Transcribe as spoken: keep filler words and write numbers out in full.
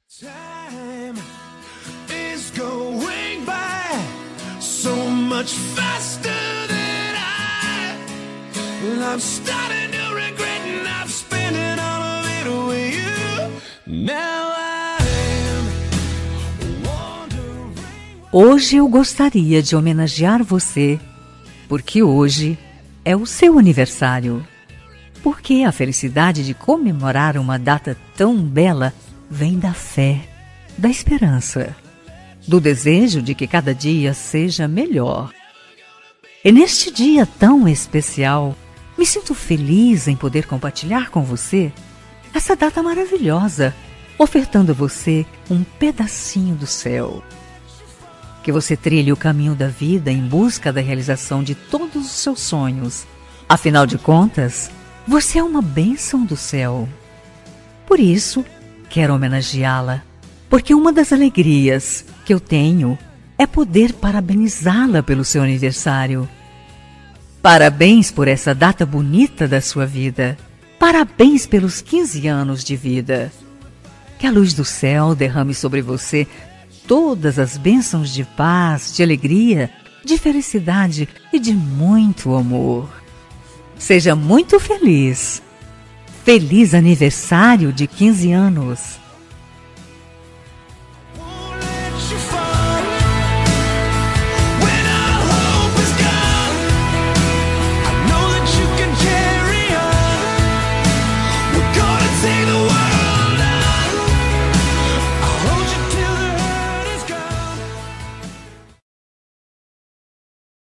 Time is going by so much faster than I. I'm starting to regret not spending all of it with you. Now I'm wondering. Hoje eu gostaria de homenagear você, porque hoje é o seu aniversário. Porque a felicidade de comemorar uma data tão bela vem da fé, da esperança, do desejo de que cada dia seja melhor. E neste dia tão especial, me sinto feliz em poder compartilhar com você essa data maravilhosa, ofertando a você um pedacinho do céu. Que você trilhe o caminho da vida em busca da realização de todos os seus sonhos. Afinal de contas, você é uma bênção do céu. Por isso, quero homenageá-la, porque uma das alegrias que eu tenho é poder parabenizá-la pelo seu aniversário. Parabéns por essa data bonita da sua vida. Parabéns pelos quinze anos de vida. Que a luz do céu derrame sobre você todas as bênçãos de paz, de alegria, de felicidade e de muito amor. Seja muito feliz. Feliz aniversário de quinze anos!